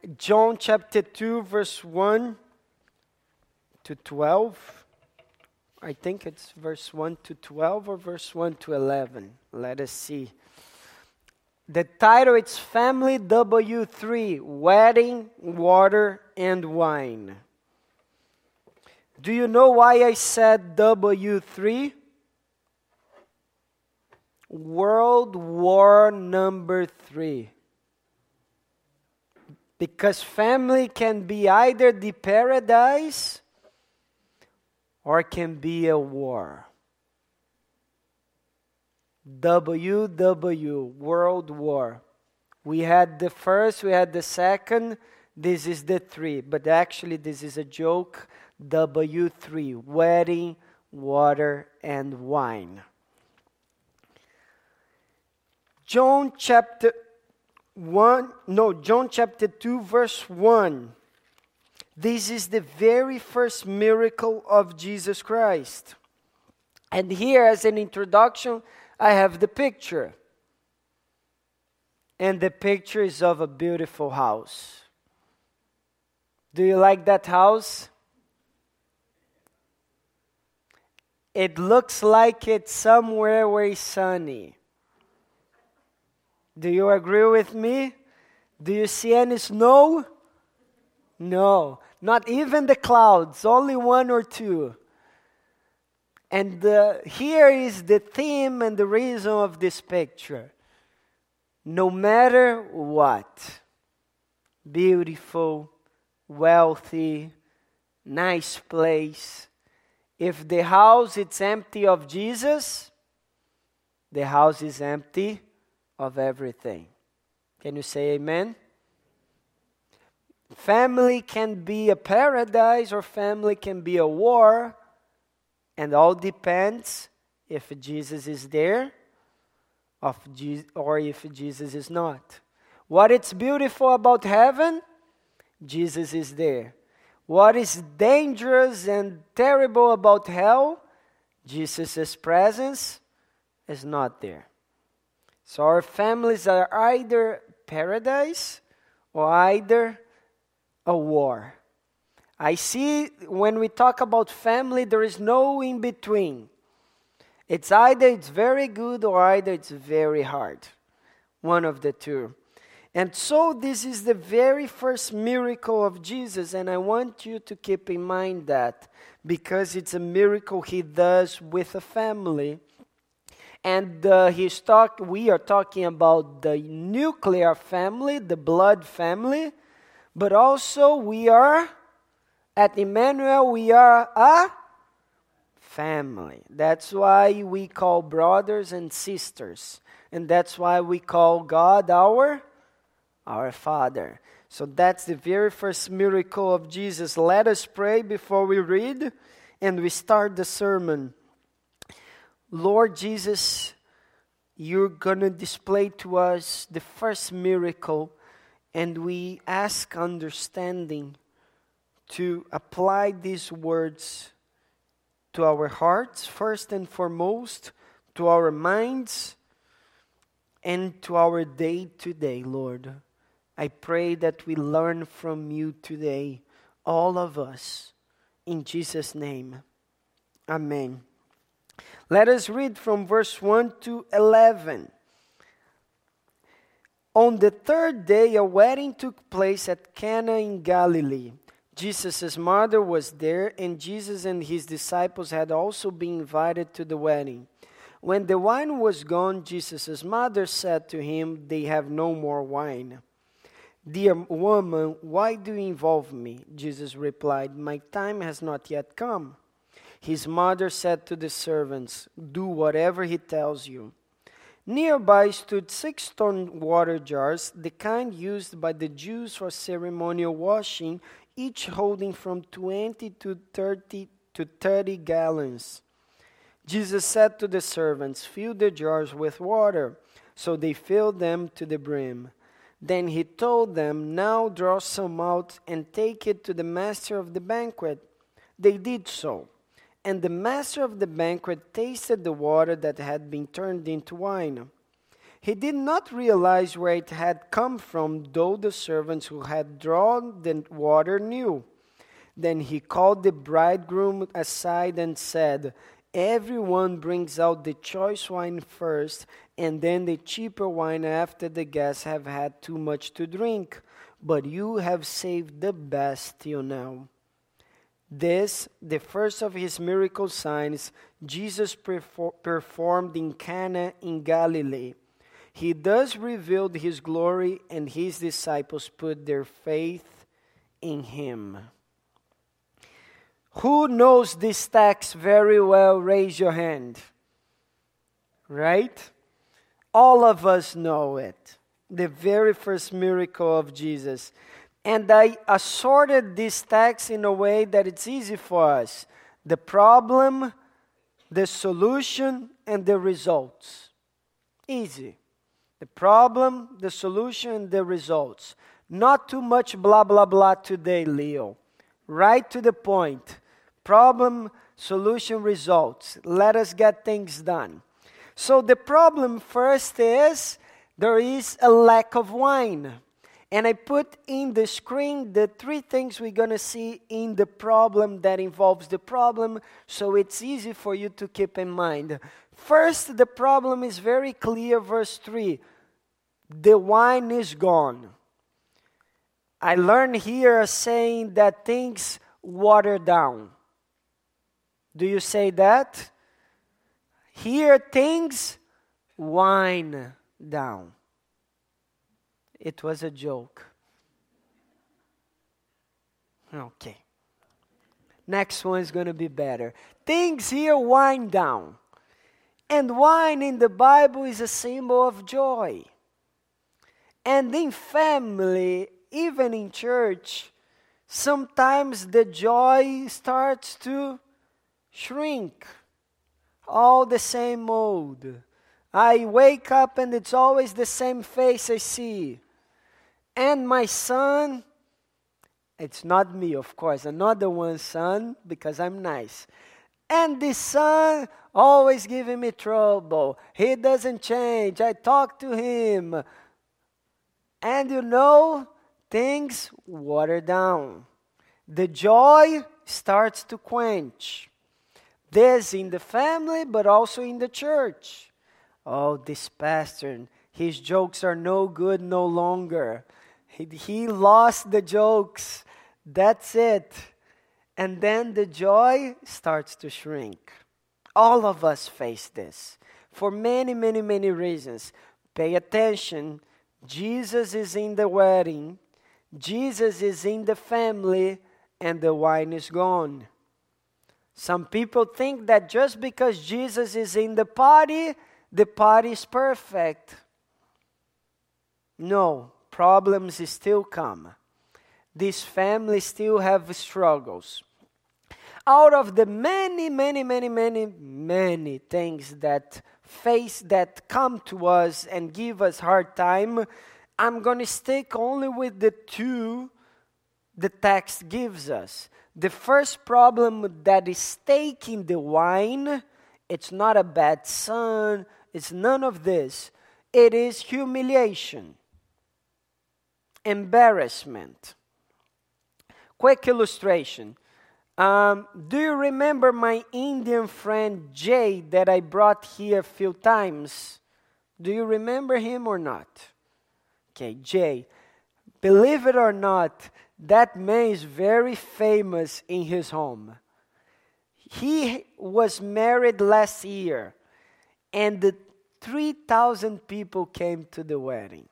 John chapter 2, verse 1 to 12. I think it's verse 1 to 12 or verse 1 to 11. Let us see. The title is Family W3, Wedding, Water, and Wine. Do you know why I said W3? World War number 3. Because family can be either the paradise or can be a war. WW, World War. We had the first, we had the second, this is the 3. But actually this is a joke. W3, Wedding, Water, and Wine. John chapter 2, verse 1. This is the very first miracle of Jesus Christ. And here, as an introduction, I have the picture. And the picture is of a beautiful house. Do you like that house? It looks like it's somewhere where it's sunny. Do you agree with me? Do you see any snow? No, not even the clouds, only 1 or 2. And here is the theme and the reason of this picture. No matter what, beautiful, wealthy, nice place, if the house is empty of Jesus, the house is empty of everything. Can you say amen? Family can be a paradise or family can be a war, and all depends if Jesus is there or if Jesus is not. What is beautiful about heaven? Jesus is there. What is dangerous and terrible about hell? Jesus' presence is not there. So our families are either paradise or either a war. I see when we talk about family, there is no in between. It's either it's very good or either it's very hard. One of the two. And so this is the very first miracle of Jesus, and I want you to keep in mind that because it's a miracle he does with a family. And we are talking about the nuclear family, the blood family, but also we are, at Emmanuel, we are a family. That's why we call brothers and sisters. And that's why we call God our Father. So that's the very first miracle of Jesus. Let us pray before we read and we start the sermon. Lord Jesus, you're going to display to us the first miracle, and we ask understanding to apply these words to our hearts, first and foremost, to our minds, and to our day-to-day, Lord. I pray that we learn from you today, all of us, in Jesus' name. Amen. Let us read from verse 1 to 11. On the third day, a wedding took place at Cana in Galilee. Jesus' mother was there, and Jesus and his disciples had also been invited to the wedding. When the wine was gone, Jesus' mother said to him, "They have no more wine." "Dear woman, why do you involve me?" Jesus replied, "My time has not yet come." His mother said to the servants, "Do whatever he tells you." Nearby stood 6 stone water jars, the kind used by the Jews for ceremonial washing, each holding from 20 to 30 gallons. Jesus said to the servants, "Fill the jars with water." So they filled them to the brim. Then he told them, "Now draw some out and take it to the master of the banquet." They did so. And the master of the banquet tasted the water that had been turned into wine. He did not realize where it had come from, though the servants who had drawn the water knew. Then he called the bridegroom aside and said, "Everyone brings out the choice wine first, and then the cheaper wine after the guests have had too much to drink. But you have saved the best till now." This, the first of his miracle signs, Jesus performed in Cana in Galilee. He thus revealed his glory, and his disciples put their faith in him. Who knows this text very well? Raise your hand. Right? All of us know it. The very first miracle of Jesus. And I assorted this text in a way that it's easy for us. The problem, the solution, and the results. Easy. The problem, the solution, and the results. Not too much blah, blah, blah today, Leo. Right to the point. Problem, solution, results. Let us get things done. So the problem first is there is a lack of wine. And I put in the screen the three things we're going to see in the problem that involves the problem, so it's easy for you to keep in mind. First, the problem is very clear, verse 3. The wine is gone. I learned here a saying that things water down. Do you say that? Here things wine down. It was a joke. Okay. Next one is going to be better. Things here wind down. And wine in the Bible is a symbol of joy. And in family, even in church, sometimes the joy starts to shrink. All the same old. I wake up and it's always the same face I see. And my son, it's not me, of course, another one's son, because I'm nice. And this son always giving me trouble. He doesn't change. I talk to him. And you know, things water down. The joy starts to quench. This in the family, but also in the church. Oh, this pastor, his jokes are no good no longer. He lost the jokes. That's it. And then the joy starts to shrink. All of us face this for many, many, many reasons. Pay attention. Jesus is in the wedding. Jesus is in the family, and the wine is gone. Some people think that just because Jesus is in the party is perfect. No, problems still come. These families still have struggles. Out of the many, many, many, many, many things that come to us and give us hard time, I'm going to stick only with the two the text gives us. The first problem that is taking the wine, it's not a bad son, it's none of this. It is humiliation, embarrassment. Quick illustration. Do you remember my Indian friend Jay that I brought here a few times? Do you remember him or not? Okay, Jay. Believe it or not, that man is very famous in his home. He was married last year, and 3,000 people came to the wedding.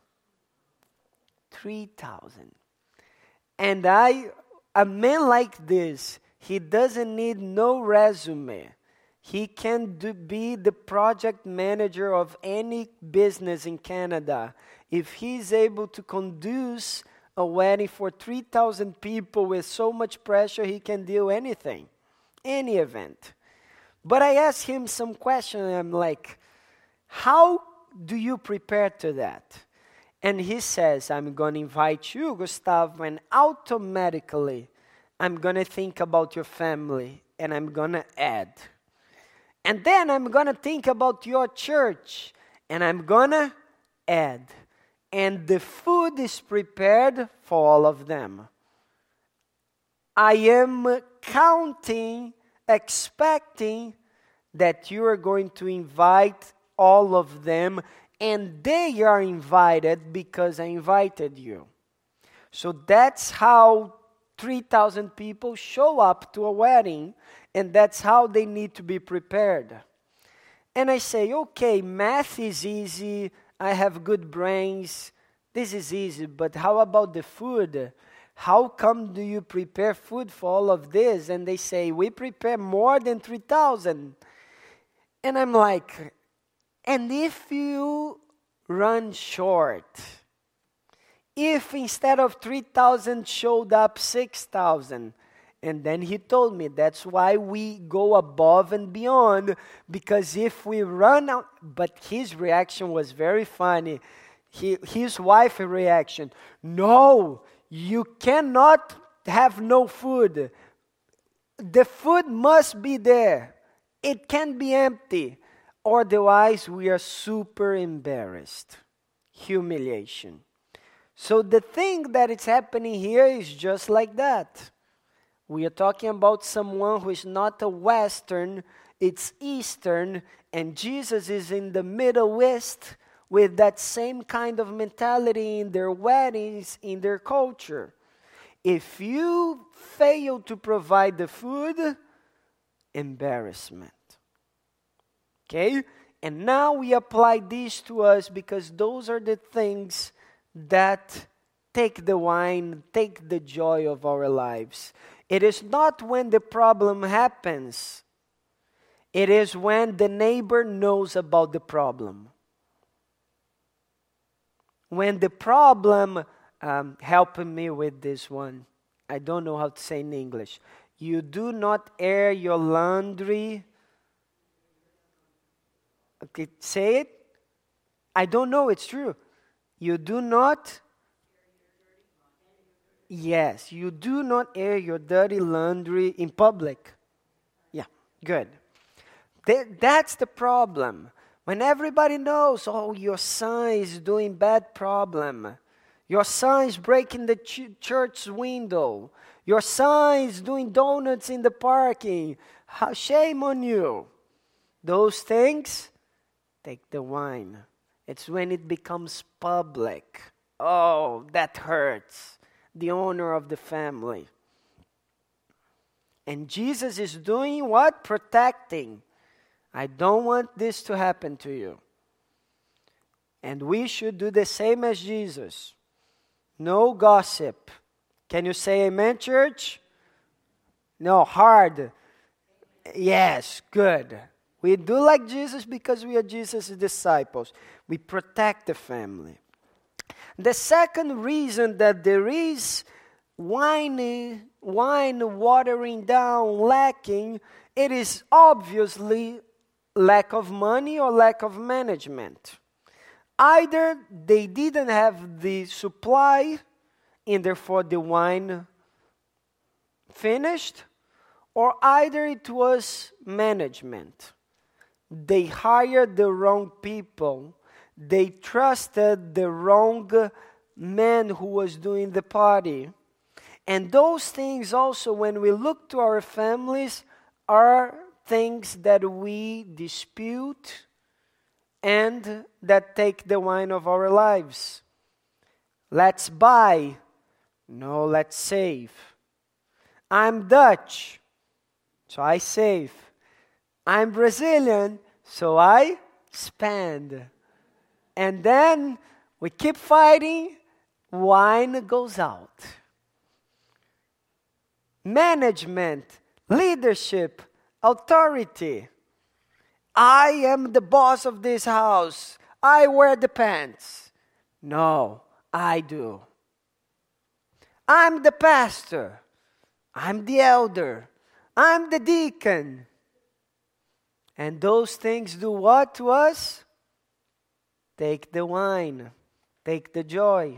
3,000. And a man like this, he doesn't need no resume. He can be the project manager of any business in Canada. If he's able to conduce a wedding for 3,000 people with so much pressure, he can do anything, any event. But I asked him some questions, and I'm like, how do you prepare to that? And he says, I'm going to invite you, Gustavo, and automatically I'm going to think about your family, and I'm going to add. And then I'm going to think about your church, and I'm going to add. And the food is prepared for all of them. I am counting, expecting that you are going to invite all of them, and they are invited because I invited you. So that's how 3,000 people show up to a wedding, and that's how they need to be prepared. And I say, okay, math is easy, I have good brains, this is easy, but how about the food? How come do you prepare food for all of this? And they say, we prepare more than 3,000. And I'm like, and if you run short, if instead of 3,000 showed up 6,000, and then he told me that's why we go above and beyond, because if we run out, but his reaction was very funny. His wife's reaction, no, you cannot have no food. The food must be there. It can't be empty. Otherwise, we are super embarrassed. Humiliation. So the thing that is happening here is just like that. We are talking about someone who is not a Western, it's Eastern, and Jesus is in the Middle East with that same kind of mentality in their weddings, in their culture. If you fail to provide the food, embarrassment. Okay? And now we apply this to us because those are the things that take the wine, take the joy of our lives. It is not when the problem happens. It is when the neighbor knows about the problem. When the problem, help me with this one. I don't know how to say in English. You do not air your laundry. Okay, say it. I don't know, it's true. You do not. Yes, you do not air your dirty laundry in public. Yeah, good. That's the problem. When everybody knows, oh, your son is doing bad problem. Your son is breaking the church window. Your son is doing donuts in the parking. Shame on you. Those things, take the wine. It's when it becomes public. Oh, that hurts. The honor of the family. And Jesus is doing what? Protecting. I don't want this to happen to you. And we should do the same as Jesus. No gossip. Can you say amen, church? No, hard. Yes, good. We do like Jesus because we are Jesus' disciples. We protect the family. The second reason that there is wine watering down, lacking, it is obviously lack of money or lack of management. Either they didn't have the supply and therefore the wine finished, or either it was management. They hired the wrong people. They trusted the wrong man who was doing the party. And those things also, when we look to our families, are things that we dispute and that take the wine of our lives. Let's buy. No, let's save. I'm Dutch, so I save. I'm Brazilian, so I spend. And then we keep fighting, wine goes out. Management, leadership, authority. I am the boss of this house. I wear the pants. No, I do. I'm the pastor. I'm the elder. I'm the deacon. And those things do what to us? Take the wine. Take the joy.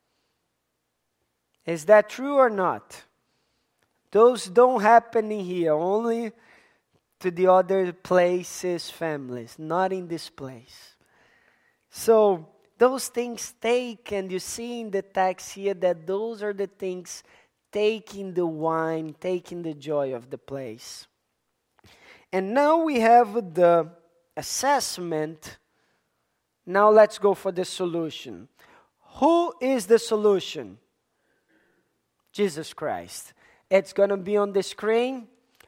Is that true or not? Those don't happen in here, only to the other places, families, not in this place. So, those things take, and you see in the text here that those are the things taking the wine, taking the joy of the place. And now we have the assessment. Now let's go for the solution. Who is the solution? Jesus Christ. It's going to be on the screen.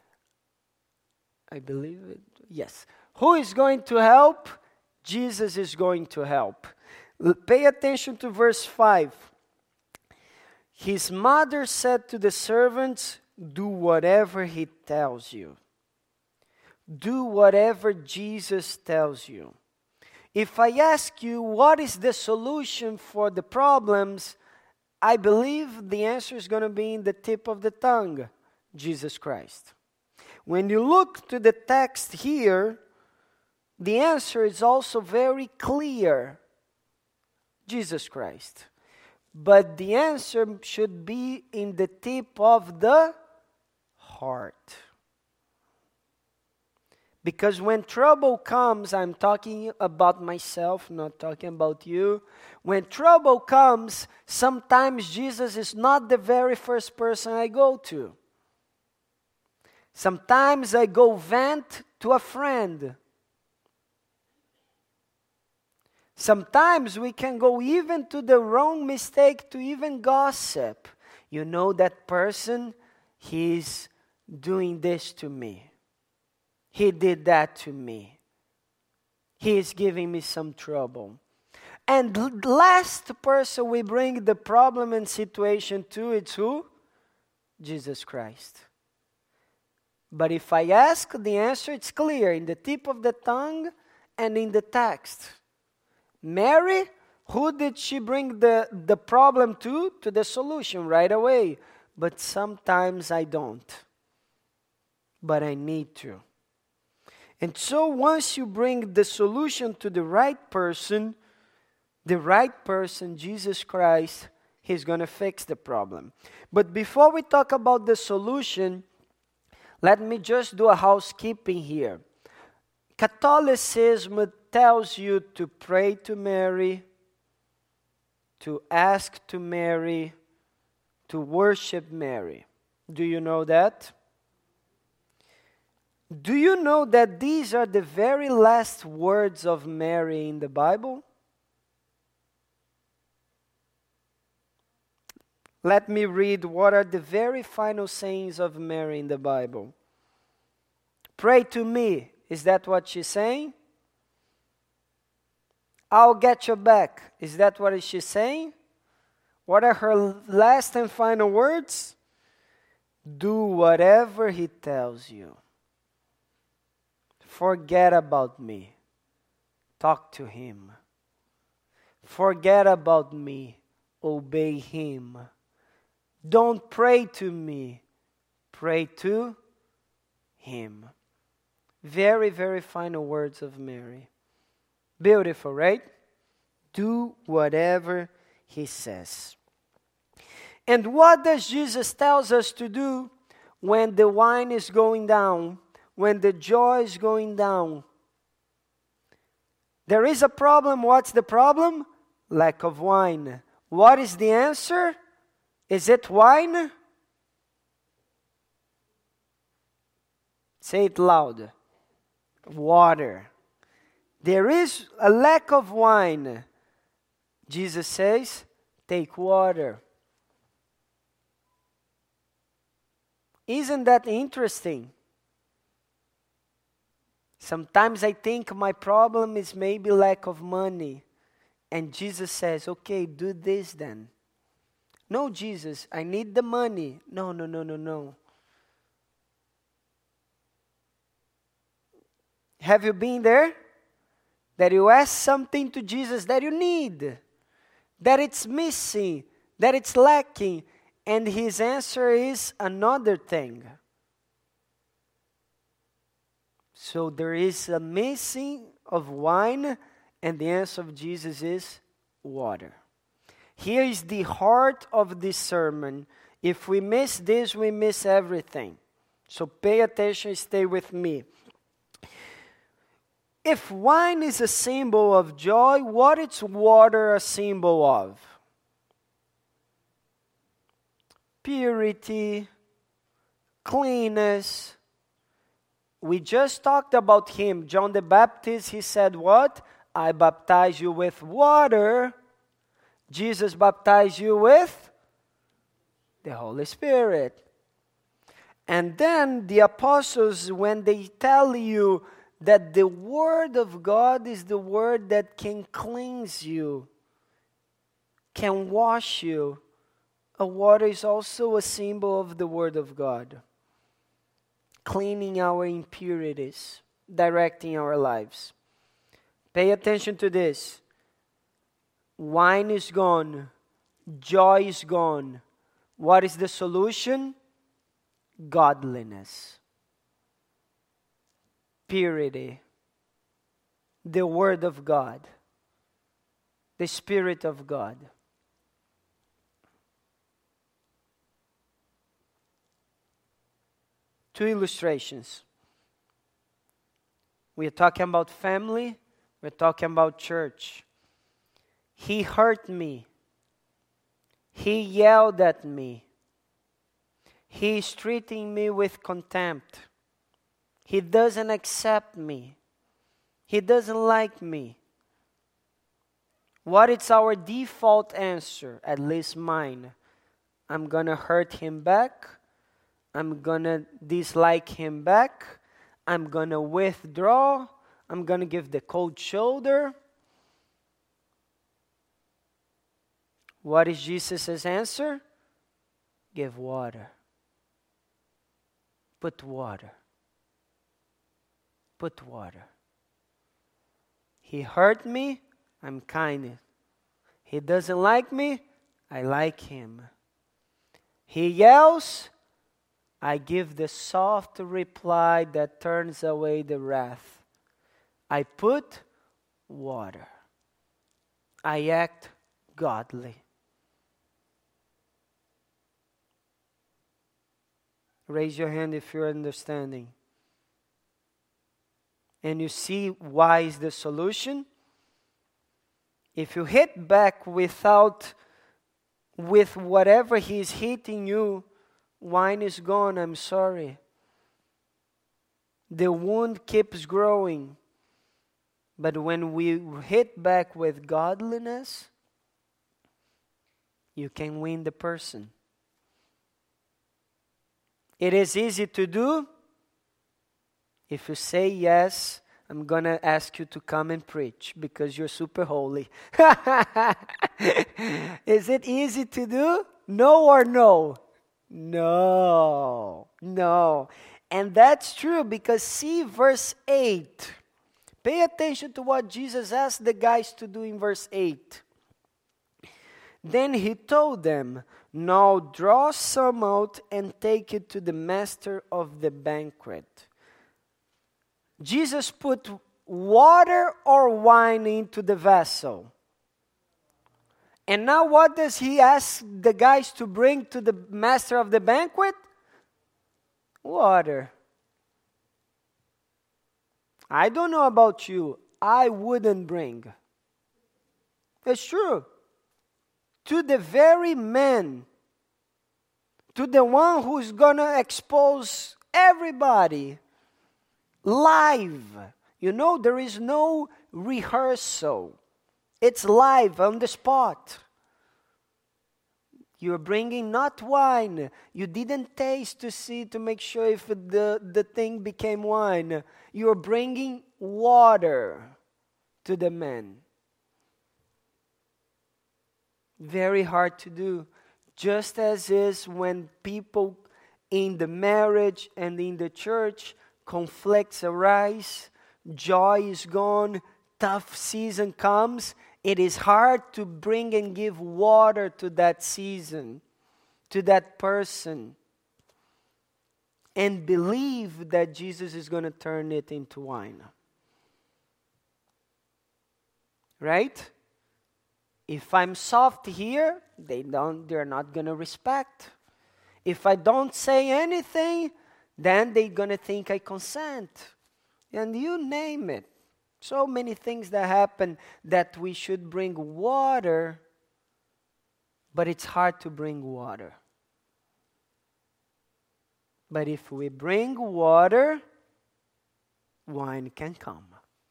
I believe it. Yes. Who is going to help? Jesus is going to help. Pay attention to verse 5. His mother said to the servants, do whatever he tells you. Do whatever Jesus tells you. If I ask you what is the solution for the problems, I believe the answer is going to be in the tip of the tongue, Jesus Christ. When you look to the text here, the answer is also very clear, Jesus Christ. But the answer should be in the tip of the heart. Because when trouble comes, I'm talking about myself, not talking about you. When trouble comes, sometimes Jesus is not the very first person I go to. Sometimes I go vent to a friend. Sometimes we can go even to the wrong mistake to even gossip. You know that person, he's doing this to me. He did that to me. He is giving me some trouble. And last person we bring the problem and situation to, it's who? Jesus Christ. But if I ask, the answer, it's clear in the tip of the tongue and in the text. Mary, who did she bring the problem to? To the solution right away. But sometimes I don't. But I need to. And so once you bring the solution to the right person, Jesus Christ, He's going to fix the problem. But before we talk about the solution, let me just do a housekeeping here. Catholicism tells you to pray to Mary, to ask to Mary, to worship Mary. Do you know that? Do you know that these are the very last words of Mary in the Bible? Let me read what are the very final sayings of Mary in the Bible. Pray to me. Is that what she's saying? I'll get your back. Is that what she's saying? What are her last and final words? Do whatever he tells you. Forget about me. Talk to him. Forget about me. Obey him. Don't pray to me. Pray to him. Very, very final words of Mary. Beautiful, right? Do whatever he says. And what does Jesus tells us to do when the wine is going down, when the joy is going down? There is a problem. What's the problem? Lack of wine. What is the answer? Is it wine? Say it loud. Water. There is a lack of wine. Jesus says, take water. Isn't that interesting? Sometimes I think my problem is maybe lack of money. And Jesus says, okay, do this then. No, Jesus, I need the money. No. Have you been there? That you ask something to Jesus that you need, that it's missing, that it's lacking, and his answer is another thing. So there is a missing of wine, and the answer of Jesus is water. Here is the heart of this sermon. If we miss this, we miss everything. So pay attention, stay with me. If wine is a symbol of joy, what is water a symbol of? Purity, cleanness. We just talked about him. John the Baptist, he said what? I baptize you with water. Jesus baptized you with the Holy Spirit. And then the apostles, when they tell you that the Word of God is the Word that can cleanse you, can wash you, a water is also a symbol of the Word of God, cleaning our impurities, directing our lives. Pay attention to this. Wine is gone. Joy is gone. What is the solution? Godliness. Purity. The Word of God. The Spirit of God. Two illustrations. We are talking about family. We're talking about church. He hurt me. He yelled at me. He is treating me with contempt. He doesn't accept me. He doesn't like me. What is our default answer? At least mine. I'm going to hurt him back. I'm going to dislike him back. I'm going to withdraw. I'm going to give the cold shoulder. What is Jesus' answer? Give water. Put water. Put water. He hurt me, I'm kind. He doesn't like me, I like him. He yells, I give the soft reply that turns away the wrath. I put water. I act godly. Raise your hand if you're understanding. And you see why is the solution? If you hit back with whatever he's hitting you, wine is gone, I'm sorry. The wound keeps growing. But when we hit back with godliness, you can win the person. It is easy to do. If you say yes, I'm going to ask you to come and preach because you're super holy. Is it easy to do? No or no? No. No. And that's true because see verse 8. Pay attention to what Jesus asked the guys to do in verse 8. Then he told them, now draw some out and take it to the master of the banquet. Jesus put water or wine into the vessel. And now what does he ask the guys to bring to the master of the banquet? Water. I don't know about you. I wouldn't bring. It's true. To the very man, to the one who's going to expose everybody live. You know, there is no rehearsal. It's live on the spot. You're bringing not wine. You didn't taste to see to make sure if the thing became wine. You're bringing water to the man. Very hard to do. Just as is when people in the marriage and in the church, conflicts arise, joy is gone, tough season comes. It is hard to bring and give water to that season, to that person, and believe that Jesus is going to turn it into wine. Right? If I'm soft here, they're not going to respect. If I don't say anything, then they're going to think I consent. And you name it. So many things that happen that we should bring water, but it's hard to bring water. But if we bring water, wine can come.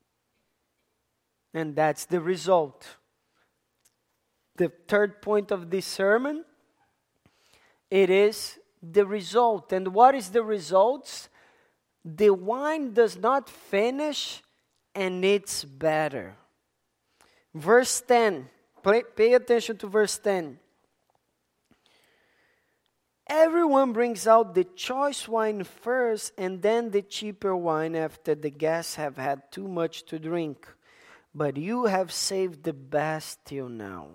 And that's the result. The third point of this sermon, it is the result. And what is the results? The wine does not finish and it's better. Verse 10. Pay attention to verse 10. Everyone brings out the choice wine first and then the cheaper wine after the guests have had too much to drink. But you have saved the best till now.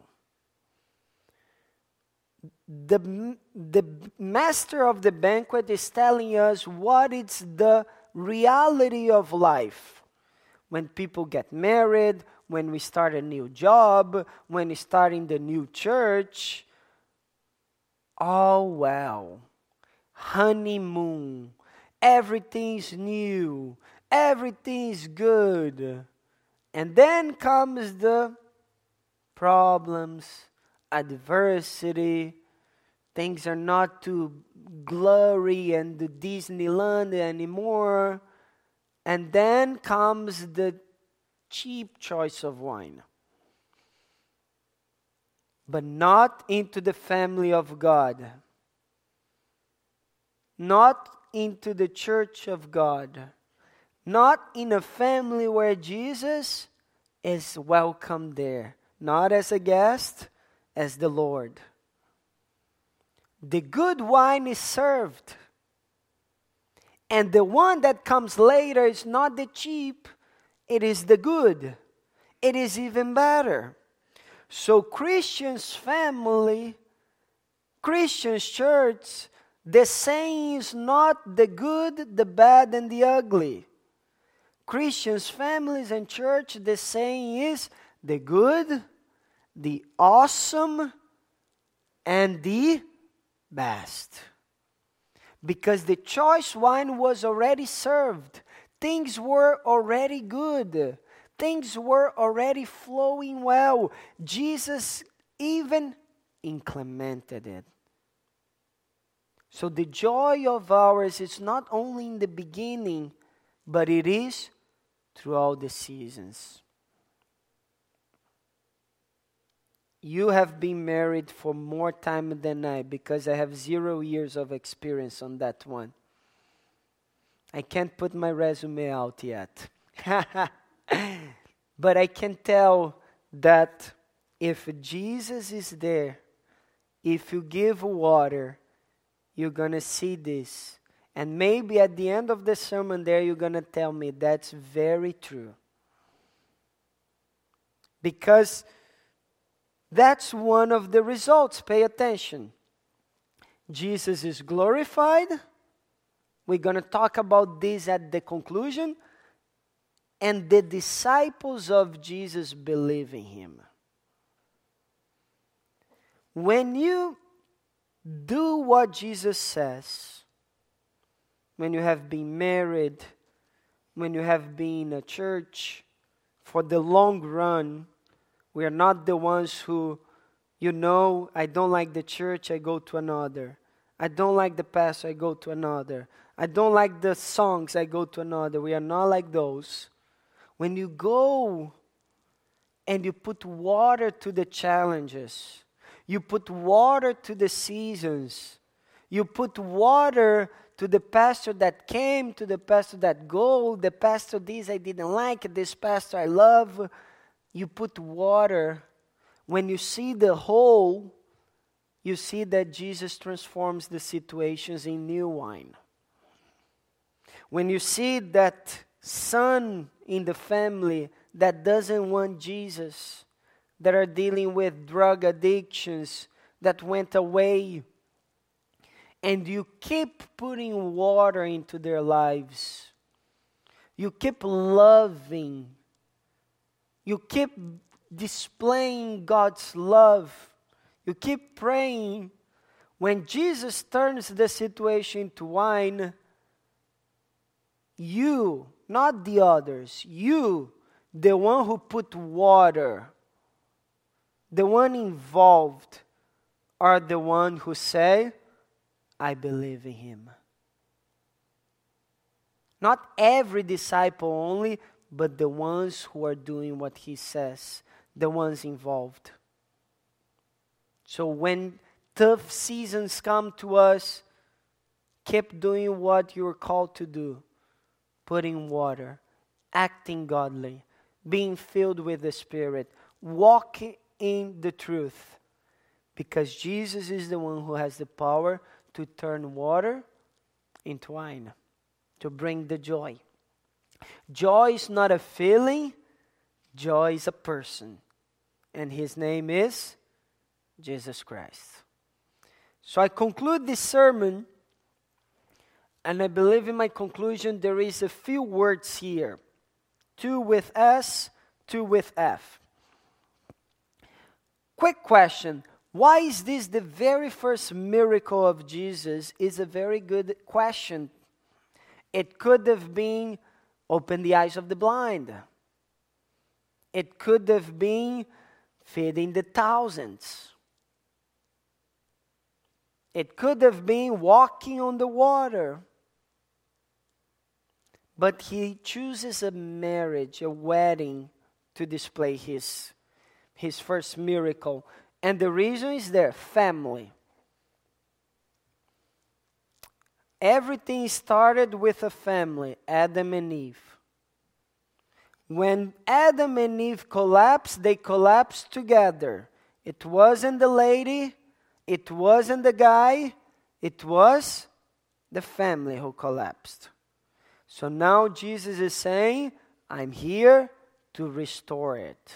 The master of the banquet is telling us what is the reality of life. When people get married, when we start a new job, when we start in the new church, all well, honeymoon, everything's new, everything's good. And then comes the problems, adversity, things are not too glory and the Disneyland anymore. And then comes the cheap choice of wine. But not into the family of God. Not into the church of God. Not in a family where Jesus is welcome there. Not as a guest, as the Lord. The good wine is served. And the one that comes later is not the cheap, it is the good. It is even better. So Christians family, Christians church, the saying is not the good, the bad, and the ugly. Christians families and church, the saying is the good, the awesome, and the best. Because the choice wine was already served. Things were already good. Things were already flowing well. Jesus even incremented it. So the joy of ours is not only in the beginning, but it is throughout the seasons. You have been married for more time than I, because I have 0 years of experience on that one. I can't put my resume out yet. But I can tell that if Jesus is there, if you give water, you're going to see this. And maybe at the end of the sermon there, you're going to tell me that's very true. Because that's one of the results. Pay attention. Jesus is glorified. We're going to talk about this at the conclusion. And the disciples of Jesus believe in him. When you do what Jesus says, when you have been married, when you have been in a church, for the long run, we are not the ones who, I don't like the church, I go to another. I don't like the pastor, I go to another. I don't like the songs, I go to another. We are not like those. When you go and you put water to the challenges, you put water to the seasons, you put water to the pastor that came, to the pastor that go, the pastor this I didn't like, this pastor I love. You put water. When you see the whole, you see that Jesus transforms the situations in new wine. When you see that son in the family that doesn't want Jesus, that are dealing with drug addictions, that went away, and you keep putting water into their lives, you keep loving, you keep displaying God's love, you keep praying. When Jesus turns the situation into wine, you, not the others, you the one who put water, the one involved, are the one who say, I believe in him. Not every disciple only, but the ones who are doing what he says, the ones involved. So when tough seasons come to us, keep doing what you're called to do. Putting water, acting godly, being filled with the Spirit, walking in the truth. Because Jesus is the one who has the power to turn water into wine, to bring the joy. Joy is not a feeling, joy is a person. And his name is Jesus Christ. So I conclude this sermon, and I believe in my conclusion there is a few words here. 2 with S, 2 with F. Quick question. Why is this the very first miracle of Jesus? Is a very good question. It could have been open the eyes of the blind. It could have been feeding the thousands. It could have been walking on the water. But he chooses a marriage, a wedding, to display his first miracle. And the reason is there, family. Everything started with a family, Adam and Eve. When Adam and Eve collapsed, they collapsed together. It wasn't the lady, it wasn't the guy, it was the family who collapsed. So now Jesus is saying, I'm here to restore it.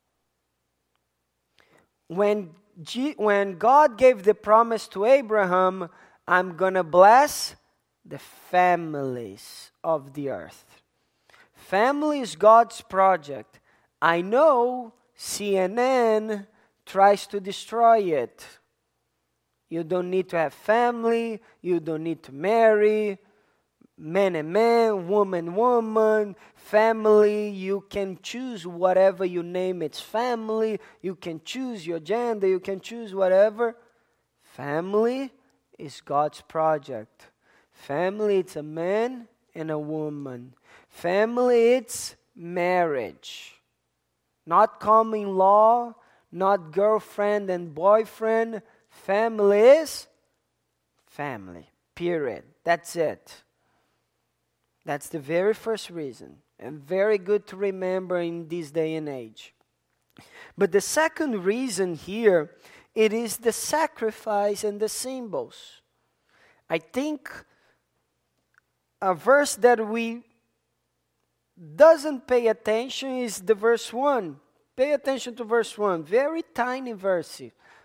When God gave the promise to Abraham, I'm going to bless the families of the earth. Family is God's project. I know CNN tries to destroy it. You don't need to have family. You don't need to marry. Man and man, woman, family. You can choose whatever you name it's family. You can choose your gender. You can choose whatever. Family is God's project. Family, it's a man and a woman. Family, it's marriage. Not common law, not girlfriend and boyfriend. Family is family, period. That's it. That's the very first reason. And very good to remember in this day and age. But the second reason here, it is the sacrifice and the symbols. I think a verse that we doesn't pay attention is the verse 1. Pay attention to verse 1. Very tiny verse.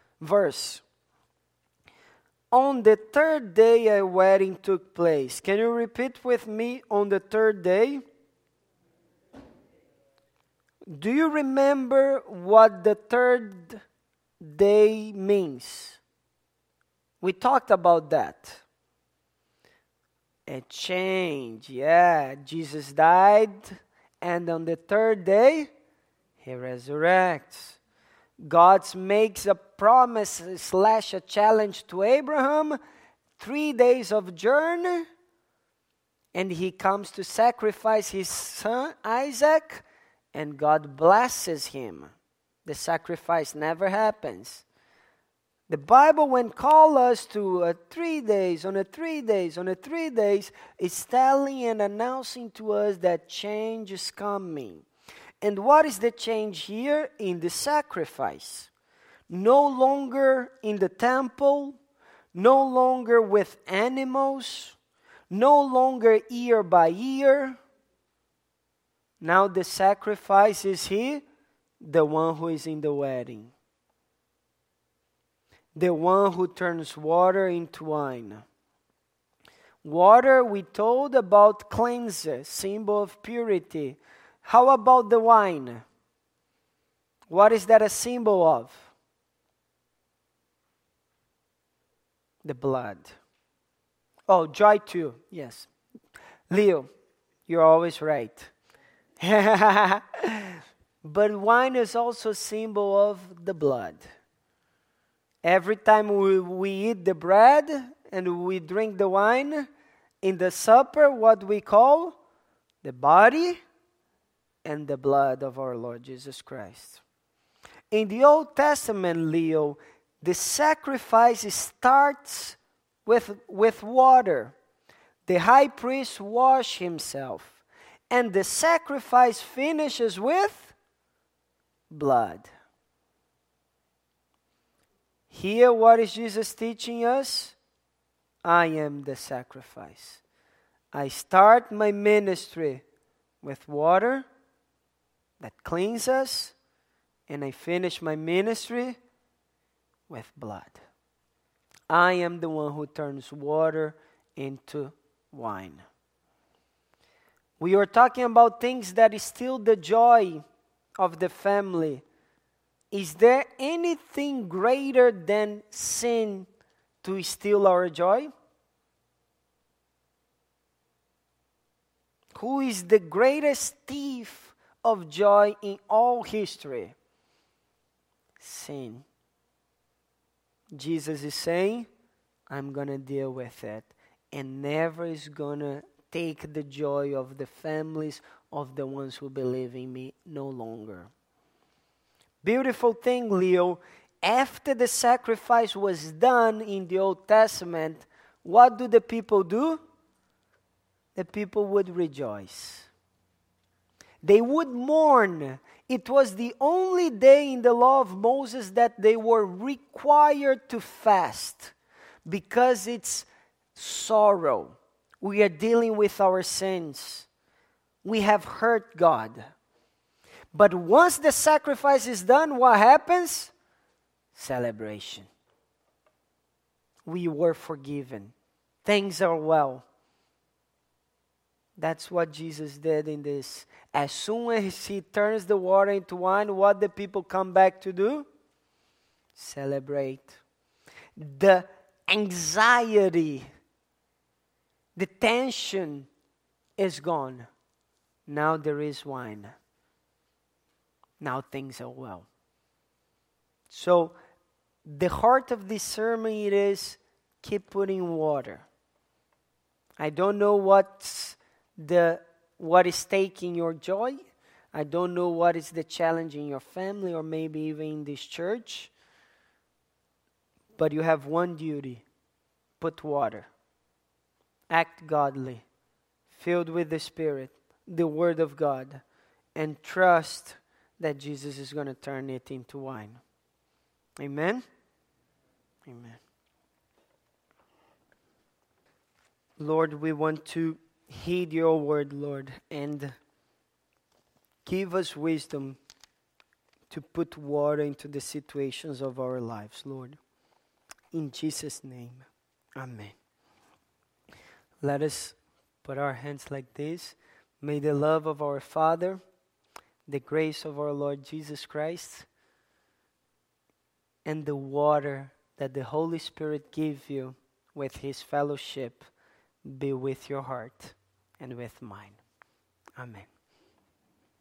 On the third day a wedding took place. Can you repeat with me? On the third day? Do you remember what the third day means? We talked about that. A change. Yeah, Jesus died, and on the third day, he resurrects. God makes a promise / a challenge to Abraham, 3 days of journey, and he comes to sacrifice his son Isaac, and God blesses him. The sacrifice never happens. The Bible, when call us to 3 days, on a 3 days, is telling and announcing to us that change is coming. And what is the change here? In the sacrifice. No longer in the temple, no longer with animals, no longer year by year. Now the sacrifice is he, the one who is in the wedding. The one who turns water into wine. Water, we told about cleanser, symbol of purity. How about the wine? What is that a symbol of? The blood. Oh, joy too, yes. Leo, you're always right. But wine is also a symbol of the blood. Every time we eat the bread and we drink the wine, in the supper, what we call the body and the blood of our Lord Jesus Christ. In the Old Testament, Leo, the sacrifice starts with water. The high priest washes himself, and the sacrifice finishes with blood. Here, what is Jesus teaching us? I am the sacrifice. I start my ministry with water that cleans us, and I finish my ministry with blood. I am the one who turns water into wine. We are talking about things that is still the joy of the family. Is there anything greater than sin to steal our joy? Who is the greatest thief of joy in all history? Sin. Jesus is saying, I'm going to deal with it, and never is going to take the joy of the families of the ones who believe in me no longer. Beautiful thing, Leo. After the sacrifice was done in the Old Testament, what do the people do? The people would rejoice. They would mourn. It was the only day in the law of Moses that they were required to fast, because it's sorrow. We are dealing with our sins. We have hurt God. But once the sacrifice is done, what happens? Celebration. We were forgiven. Things are well. That's what Jesus did in this. As soon as he turns the water into wine, what the people come back to do? Celebrate. The anxiety, the tension is gone. Now there is wine. Now things are well. So the heart of this sermon it is keep putting water. I don't know what is taking your joy. I don't know what is the challenge in your family or maybe even in this church. But you have one duty. Put water. Act godly. Filled with the Spirit, the Word of God. And trust that Jesus is going to turn it into wine. Amen? Amen. Lord, we want to heed your word, Lord, and give us wisdom to put water into the situations of our lives, Lord. In Jesus' name, amen. Let us put our hands like this. May the love of our Father, the grace of our Lord Jesus Christ, and the water that the Holy Spirit gives you with His fellowship be with your heart and with mine. Amen.